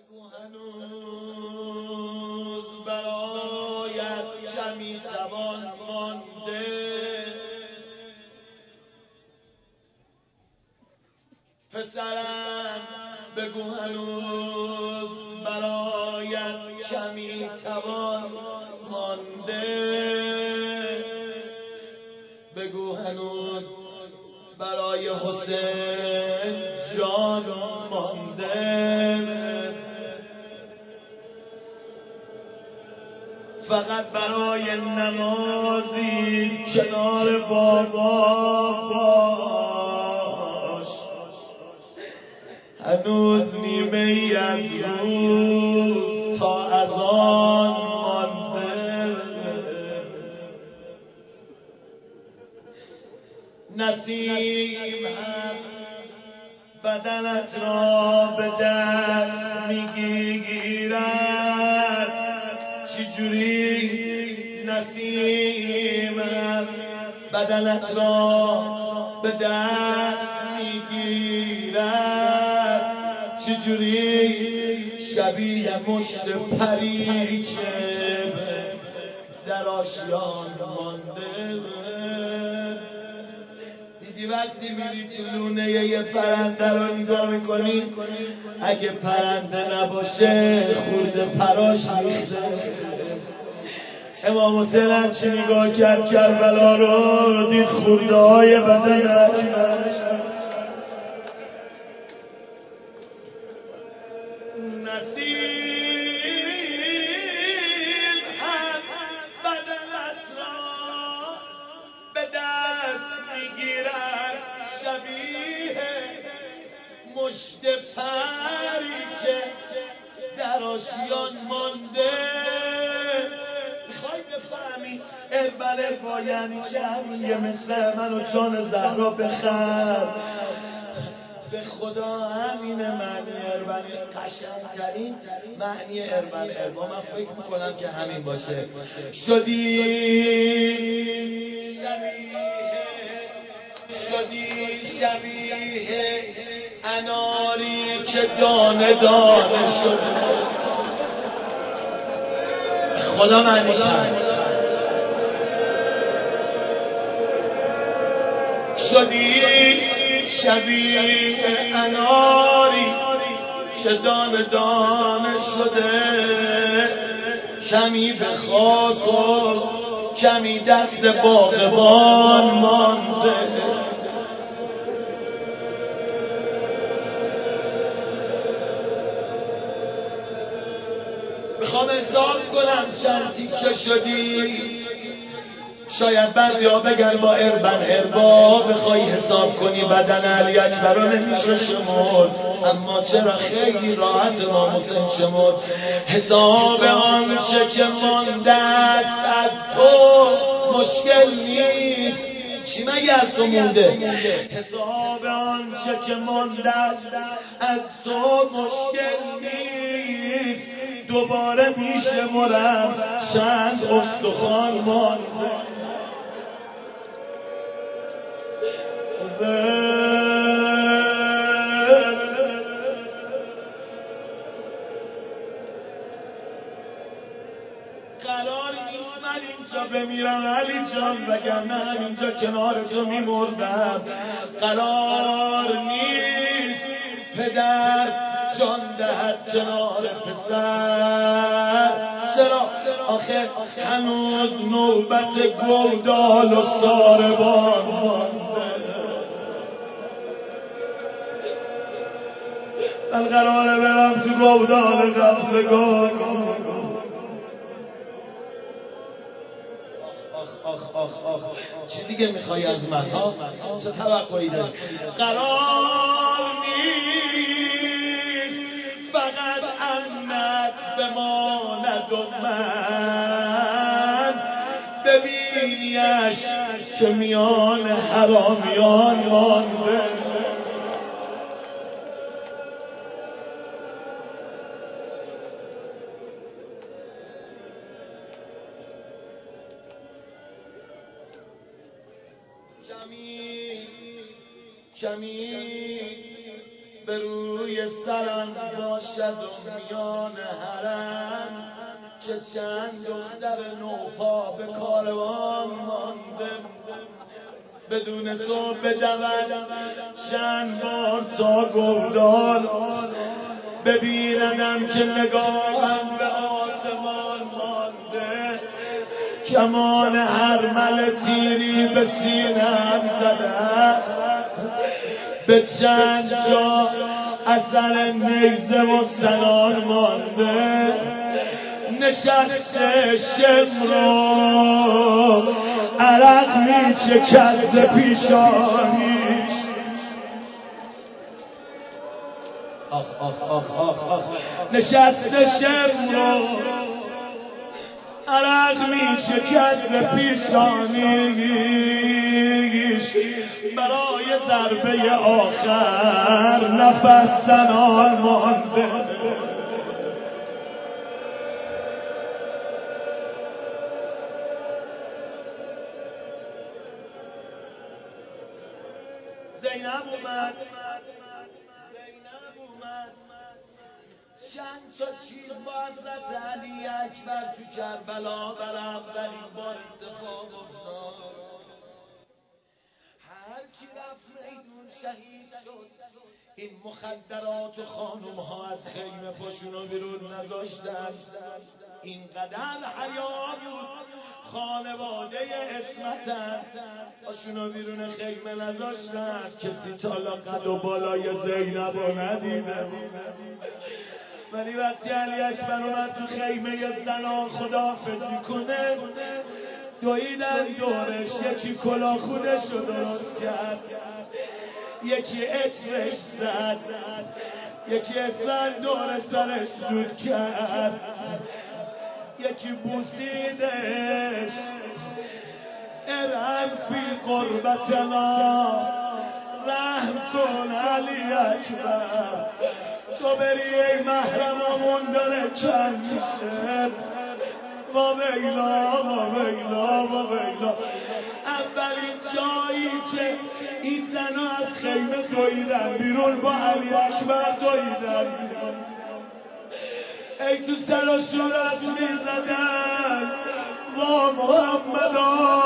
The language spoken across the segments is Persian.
بگو هنوز برایت کمی توان مانده، پسرم بگو هنوز برایت کمی توان مانده، بگو هنوز برای حسین جان مانده، فقط برای نمازی کنار بابا باش، هنوز نیمه ای از روز تا اذان مانده، نسیم هم بدنت را به دست میگیرد، چجوری نسیم هم بدنت را به دست میگیرد، چجوری شبیه مشت پری که در آشیان مانده. دیدی وقتی میری تو لونه یه پرنده رو نگاه میکنی، اگه پرنده نباشه خورده پراش ریخته. امام حسین هرچی نگاه کرد کربلا رو دید خورده های بدنش، نسیم هم بدنت را به دست میگیرد، شبیه مشت پری که در آشیان مانده. میخوای بفهمی اربل با یعنی چه؟ یه مثل من و جان زهرا بخر، به خدا همین معنی اربل، قشنگترین معنی اربل اربا من فکر میکنم که همین باشه. شدی شبیه اناری که دانه دانه شده، خدا معنیش شدی شبیه اناری که دانه دانه شده، کمی به خاک و کمی دست باغبان مانده. میخوام حساب کنم چند تیکه شدی. شاید بعضی‌ها بگن با اربا بخوای حساب کنی بدن علی اکبر رو نمیشه شمرد، اما چرا خیلی راحت امام حسین شمرد. حساب آنچه که مانده است از تو مشکل نیست. چی مگه از تو مونده؟ حساب آنچه که مانده است از تو مشکل نیست. دوباره میشمرم چند استخوان مانده. قرار نیست من اینجا بمیرم علی جان، وگرنه همینجا کنار تو میمردم. قرار نیست پدر جان دهد کنار پسر. چرا؟ آخه هنوز نوبت گودال و ساربان مانده. من قراره برم تو گودال قبضگان. آخ چی دیگه میخوای از من ها؟ چه توقعی داری؟ قرار نیست فقط امنت بماند و من ببینیش که میان حرامیان مانده. کمی به روی سرم باشد و میان حرم که چند دختر نوپا به کاروان مانده بدون تو بدود چند بار تا گودال ببیندم که نگاهم به آسمان مانده کمان هرمل تیری به سینه‌ام زده به چند جا اثر نیزه و سنان مانده نشسته شمرو عرق می چکد ز پیشانیش آخ آخ آخ آخ آخ نشسته شمرو عرق می چکد ز پیشانیش برای ضربه آخر نفس زنان مانده زینب اومد چند تا چیز با حضرت علی اکبر تو کربلا بر اولین بار اتفاق افتاد هر کی رفت میدون شهید شد این مخدرات و خانم ها از خیمه پاشونو بیرون نذاشتن اینقدر حیا بود خانواده اسمتن پاشونو بیرون خیمه نذاشتن کسی تالا قد و بالای زینب رو ندیده ولی وقتی علی اکبر اومد تو خیمه زنان خداحافظی کنه دویدن دورش یکی کلاه خودش رو درست کرد یکی عطرش زد یکی اصلا دور سرش دود کرد یکی بوسیدش ارحم فی قربتنا رحم کن علی اکبر تو بری ای محرممون داره کم میشه و ویلا و ویلا و ویلا اولین جایی که این زنها از خیمه دویدن بیرون با علی اکبر دویدن ای تو سر و صورت میزدن و محمدا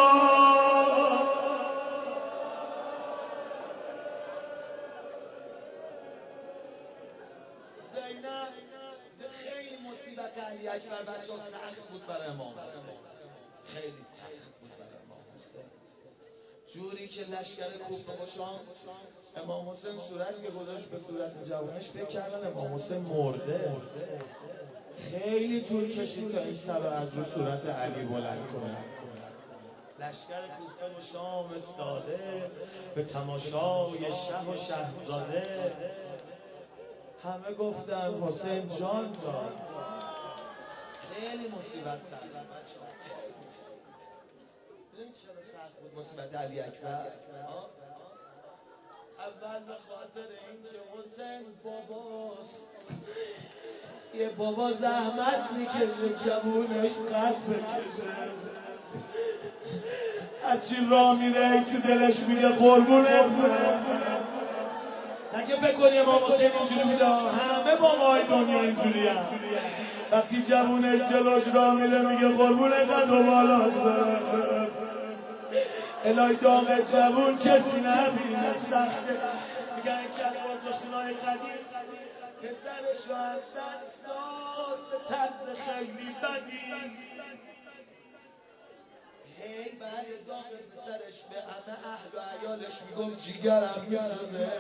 خیلی مصیبت علی اکبر بچه ها سخت بود برای امام حسین خیلی سخت بود برای امام حسین جوری که لشکر کوفه و شام امام حسین صورت که گذاشت به صورت جوانش فکر کردن امام حسین مرده خیلی طول کشید تا این سر از رو صورت علی بلند کنه لشکر کوفه و شام استاده به تماشای شه و شهزاده همه گفتن حسین جان داد خیلی مصیبت سخت ببین چرا سخت بود مصیبت علی اکبر اول به خاطر اینکه حسین باباست یه بابا زحمت میکشه جوونش قد بکشه هرچی راه میره تو دلش میگه قربونت نگه بکنی امام حسین اینجوری بوده همه بابای دنیا اینجوری هم وقتی جوونش جلوش راه میره میگه قربون قد و بالات برم الهی داغ جوون کسی نبینه سخته میگن که از بازخونه‌های قدیم پسرش رو از دست داد به طرز خیلی بدی هی بعد داغ پسرش به همه اهل و عیالش میگم جیگرم میسوزه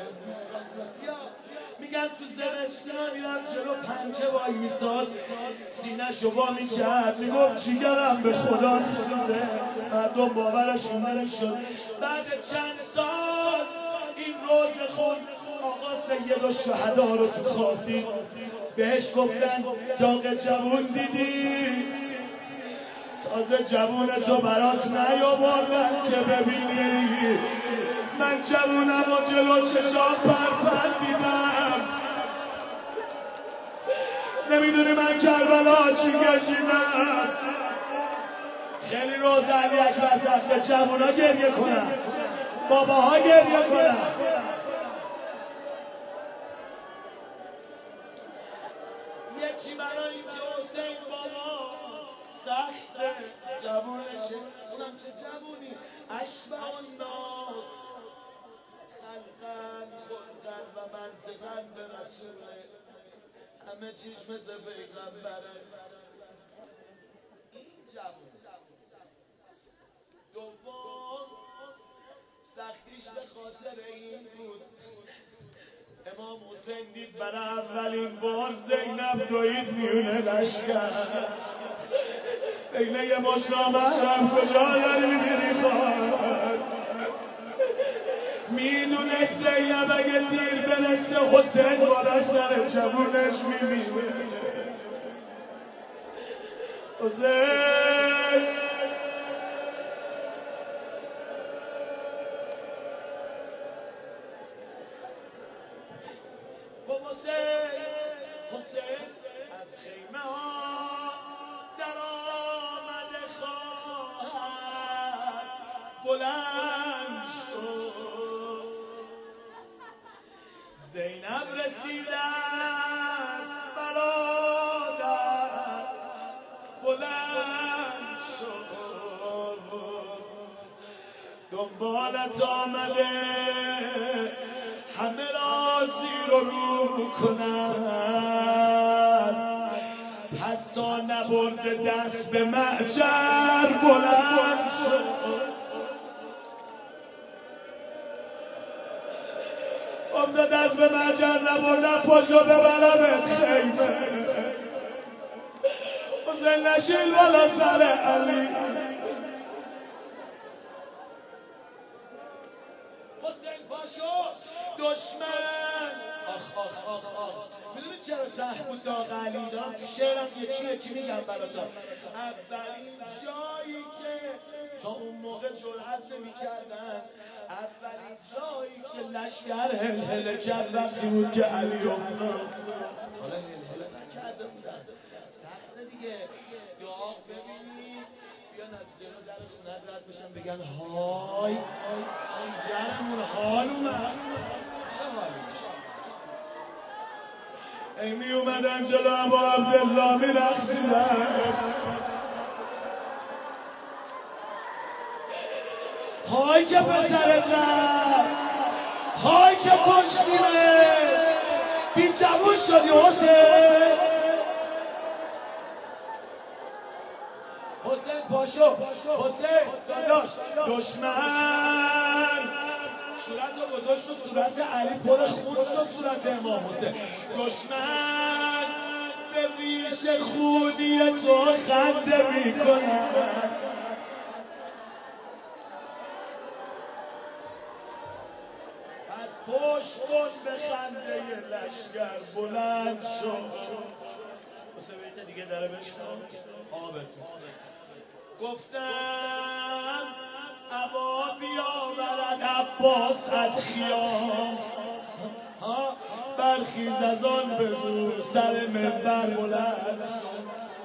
میگن تو زمستونا میرم جلو پنجه وای میساد سینه‌شو وا میکرد میگم جیگرم به خدا میسوزه مردم باورشون نمیشد بعد چند سال این روز خون آقا سید الشهدا رو تو خواب دید بهش گفتن داغ جوون دیدی تازه جوون تو برات نیاوردن که ببینی من جوونم و جلو چشام پر دیدم نمیدونی من کربلا چی کشیدم خیلی روز علی اکبر سخته جوونا گریه کنن باباها گریه کنن یکی برای اینکه حسین بابا سخته جوونشه، اونم چه جوونی، اشبه الناس خلقن خلقن و منطقن به رسوله، همه چیز مثل پیغمبره. این جوون دوم سختیش به خاطر این بود امام حسین دید برای اولین بار زینب دوید میونه لشکر، بگه یه مشنامرم کجا داری میری خواهد، میدونست زینب اگه تیر برسته حسین بالا سر جوونش میمیره. حسین حسین از خیمه ها در آمده خواهد بلند شد، زینب رسیدن برادر بلند شد، دنبالت آمده همه را زیر و رو کنند، حتی نبرده دست به معجر بلند شد. امده دست به معجر نبردن پشت ببرم خیمه، حسین نشیل والا سر علی، حسین پاشو دشمن آخ آخ آخ آخ. میدونی چرا سخت بود داغ علی؟ دارم تو شعرم یکی میگم براتون. اولین جایی که تا اون موقع جرأت نمی‌کردن، اولین جایی که لشکر هلهله کرد وقتی بود که علی افتاد. حالا هلهله نکرده بودن، سخته دیگه. داغ ببینید بیان از جلو در خونت رد بشن بگن های جیگرمون حال اومد، چه حالی میشه؟ ای می اومدن جلو ابا عبدالله می رقصیدن، های که پسرت رفت، های که کشتیمش، بی جوون شدی حسین. حسین پاشو، حسین داداش دشمن صورت رو گذاشت تو صورت علی، پرش خون شد صورت امام حسین. دشمن به ریش خونی تو خنده میکنن، از پشت کن به خنده لشکر بلند شد. حسین بیت دیگه داره بشنو آبتون. گفتم ابا بیاورد عباس از خیام، برخیز از آن بگو سر منبر بلند شد.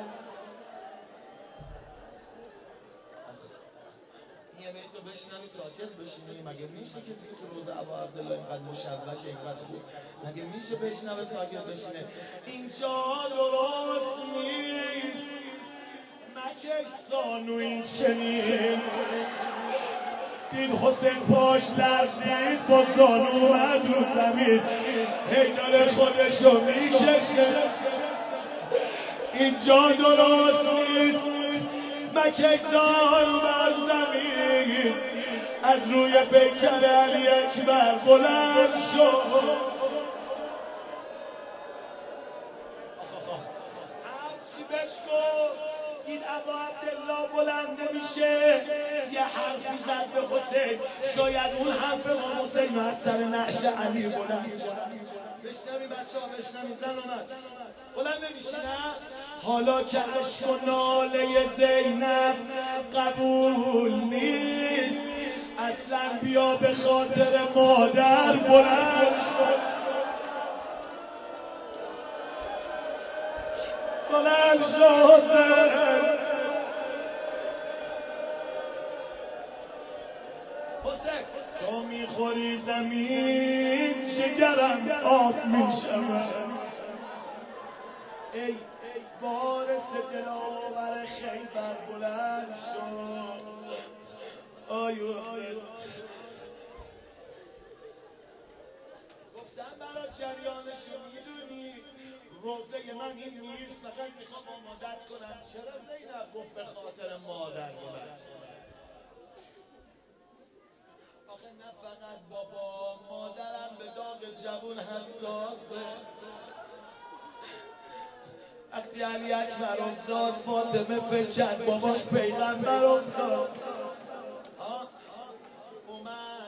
یه بیتو بشنوی ساکت بشینی، مگه میشه کسی که تو روز ابا عبدالله اینقدر مشوشه اینقدر خوب، مگه میشه بشنوه ساکت بشینه؟ اینجا درست نیست، مکش زانو این چنین. دید حسین پاش لرزید با زانو اومد رو زمین، هی داره خودشو میکشه. اینجا درست نیست، مکش زانو بر زمین، از روی پیکر علی اکبر بلند شد. هرچی بشکو دید ابا عبدالله بلند نمیشه، یه حرفی زد به حسین، شاید اون حرف امام حسین از سر نعش علی بلند شد. بشنوی بچه ها بشنوی، زن اومد بلند نمیشی نه؟ حالا که عشق و ناله زینب قبول نیست، اصلا بیا به خاطر مادر بلند شد. بلند شد حسین، تو میخوری زمین جگرم آب میشود، ای وارث دلاور خیبر بلند شد. گفتم برای جریانشو میدونی روزه من این نیست، فقط میخوام آمادت کنم. چرا زینب؟ گفت به خاطر مادر بلند. آخه نه فقط بابا، مادرم به داغ جوون حساسه. وقتی علی اکبر افتاد فاطمه فکر باباش پیغمبر افتاد. اومد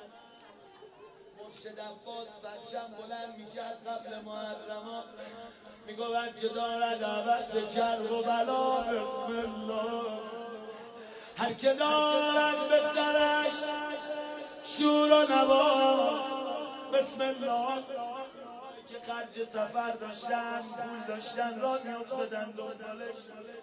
مرشد عباس بچم بلند میکرد قبل محرما، میگوید که دارد عبس کرب و بلا. بسم الله هر که دارد به سرش شور و نوا. بسم الله که خرج سفر داشتن پول داشتن را میافتادن دنبالش.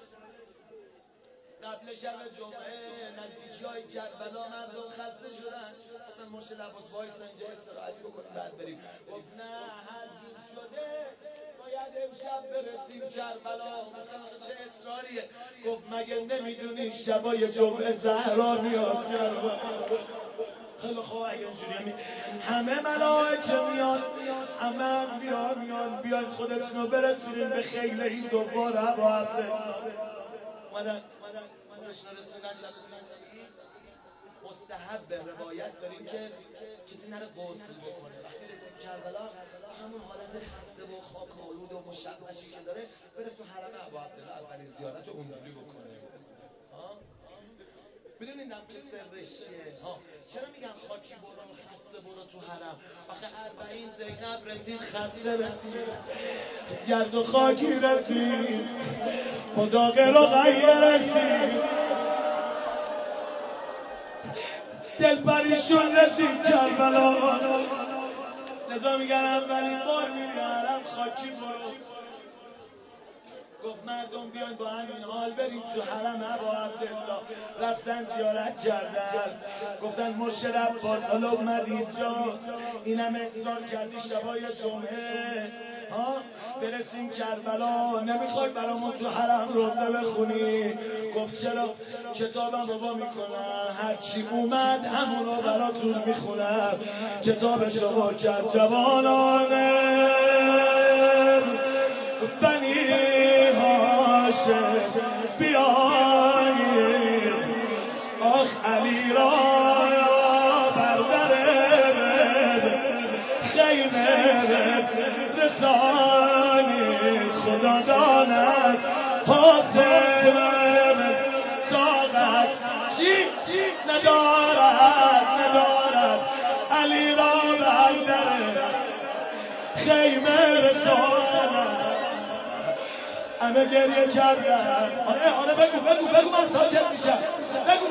قبل شب جمعه نزدیکی های کربلا مردم خسته شدن. گفتن مرشد عباس وایسا اینجا استراحتی بکنیم بعد بریم. گفت نه، هر جور شده باید امشب برسیم کربلا. مثلا چه اصراریه؟ گفت مگه نمیدونی شبای جمعه زهرا میاد کربلا؟ خیلی خوب، اگه اینجوری همه ملائکه میاد، همه میان بیاید خودتون رو برسونین به خیل این دوباره ابا عبدالله. اومدن رسوندن شب مستحب به روایت داریم که کسی نره غسل بکنه. وقتی رسید کربلا همون حالت خسته و خاک‌آلود و مشوشی که داره بره تو حرم ابا عبدالله اولین زیارت رو اونجوری بکنه. میدونین که سرش چیه؟ چرا میگن خاکی برو خسته برو تو حرم؟ آخه 40 زینب رسید، خسته رسید، گرد و خاکی رسید، خدا رقیه رسید، دل پریشون رسید کربلا. لذا میگن اولین بار میری حرم خاکی برو. گفت مردم بیان با همین حال بریم تو حرم ابا عبدالله. رفتن زیارت کردن، گفتن مرشد عباس حالا اومدی اینجا، این همه اصرار کردی شبای جمعه برسیم کربلا، نمیخوای برامون تو حرم روزه بخونی؟ گفت چرا؟ کتابم رو با میکنم، هرچی اومد همونو براتون میخونم. کتاب شما که از جوانان بنی هاشم بیایید، آخ علی را بردر خیمه رسانید. خدا داند حاضر طاقت چی ندارد علی را بردر خیمه رسانید. همه گریه کردن. آره بگو من ساکت میشم. بگو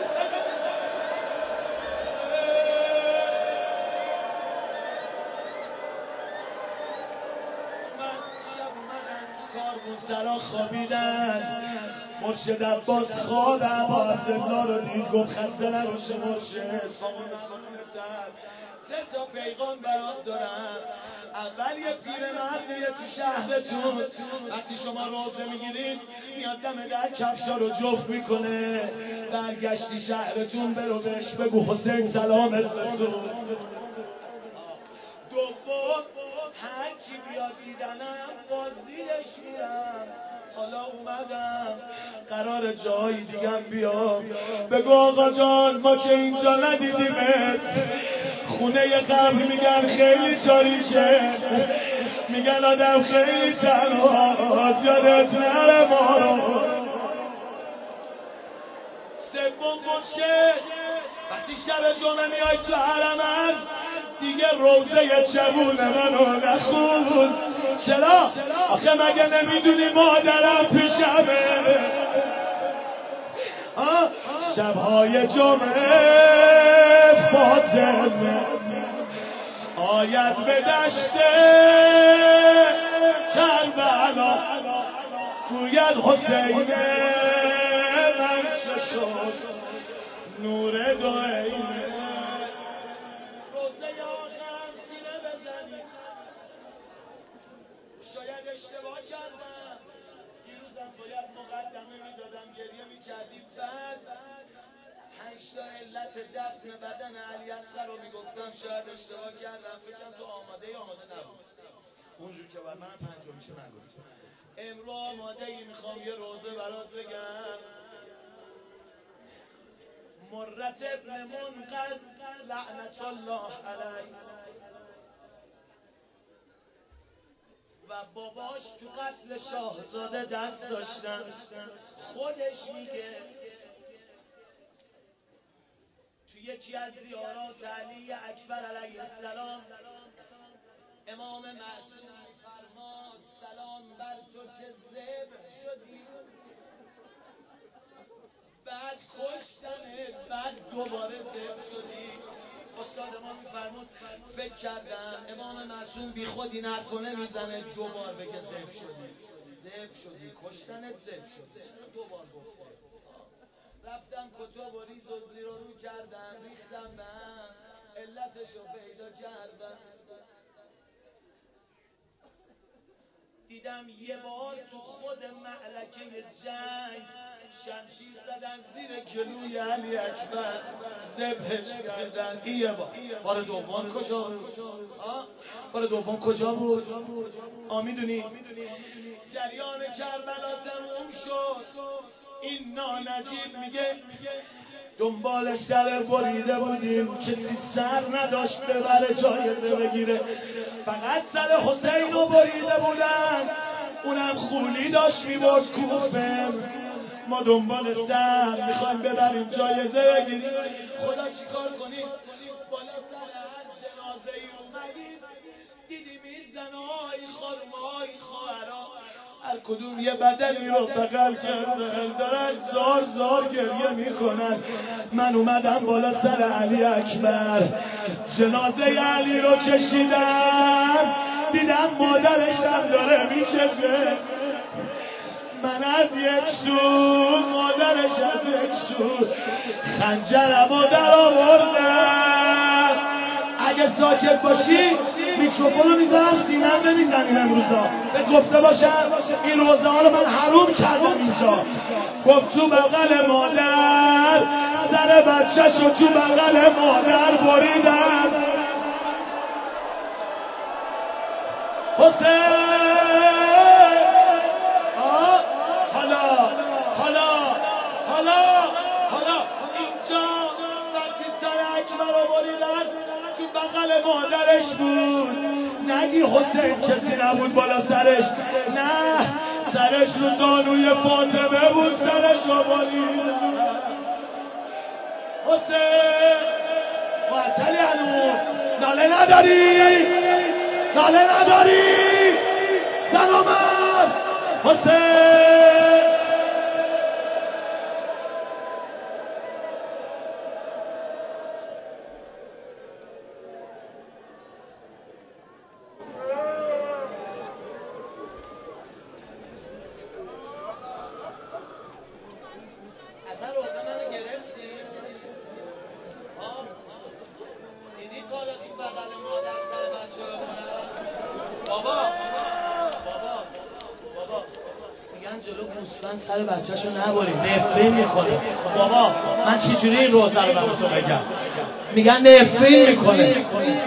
سرا خوابیدن. مرشد عباس خواب ابا عبدالله رو دید، گفت خسته نباشه مرشد. سه تا پیغام برات دارم. اول یه پیرمردیه تو شهرتون، وقتی شما روزه میگیرید میاد دم در کفشا رو جفت میکنه. برگشتی شهرتون برو بهش بگو حسین سلامت رسون. دوم هر کی بیاد دیدنم بازدیدش میرم. حالا اومدم قرار جایی دیگم بیام، بگو آقا جان ما که اینجا ندیدیمت. خونه قبر میگن خیلی تاریکه، میگن آدم خیلی تنهاست، یادت نره ما رو. سوم مرشد وقتی شب جمعه میای تو حرمم دیگه روزه جوون منو نخون. چرا؟ آخه مگه نمیدونی مادرم پیشمه؟ شبهای جمعه فاطمه آید به دشت کربلا، گوید حسین من چه شد نور دو عینه. روزه آخر سینه بزنی، شاید اشتباه کردم. وزن بدن علی اصغر رو میگفتم شاید اشتباه کردم، فکرم تو آماده نبود اونجور که باید من 5 میشه نگفتم. امرو آماده ای میخوام یه روزه برات بگم. مرت ابن منقذ لعنت الله علیه و باباش تو قتل شاهزاده دست داشتن. خودش میگه تو یکی از زیارات علی اکبر علیه السلام امام معصوم میفرماد سلام بر تو که ذبح شدی، بعد کشتنت، بعد دوباره ذبح شدی. استاد ما میفرمود فکر کردم امام معصوم بی خود این حرفو نمیزنه دوبار بگه ذبح شدی کشتنت ذبح شدی، دوبار گفته. رفتم کتب و ریز و زیر و رو کردم، ریختم به هم، علتشو پیدا کردم. دیدم یه بار تو خود معرکه جنگ شمشیر زدن زیر گلوی علی اکبر ذبحش کردن. این یه بار دوم کجا بود؟ بار دوم کجا بود؟ میدونی جریان کربلا تموم شد. این نانجیب میگه دنبال سر بریده بودیم، کسی سر نداشت ببره جایزه بگیره، فقط سر حسین رو بریده بودن، اونم خولی داشت میبرد کوفه. ما دنبال سر میخوایم ببریم جایزه بگیریم. خدا چیکار کنیم؟ بالا سر هر جنازه ای اومدیم دیدیم این زنهای خانمهای خواهرها هر کدوم یه بدنی رو بغل کردن، دارن زار زار گریه میکنن. من اومدم بالا سر علی اکبر، جنازه علی رو کشیدم، دیدم مادرش هم داره میکشه. من از یک سو، مادرش از یک سو، خنجرم رو در آوردم. اگه ساکت باشی میکروفون رو میذارم سینم نمیزنیم امروزا. به گفته باشم این روزه ها رو من حروم کردم اینجا. گفت تو بغل مادر، سر بچه شو تو بغل مادر بریدم. حسین حالا اینجا وقتی سر اکبر رو بریدن تو بغل مادرش بود. نگی حسین کسی نبود بالا سرش، نه سرش رو زانوی فاطمه بود، سرش رو بریدن. حسین معطلی هنوز ناله نداری زن و مرد. حسین اصلا روزه منو گرفتی؟ دیدی کالا تو بغل مادر سر بچه رو بابا میگن جلو گوسفند سر بچه‌شو نبری، نفرین میکنه. بابا من چجوری این روزه رو براتون بگم؟ میگن نفرین میکنه.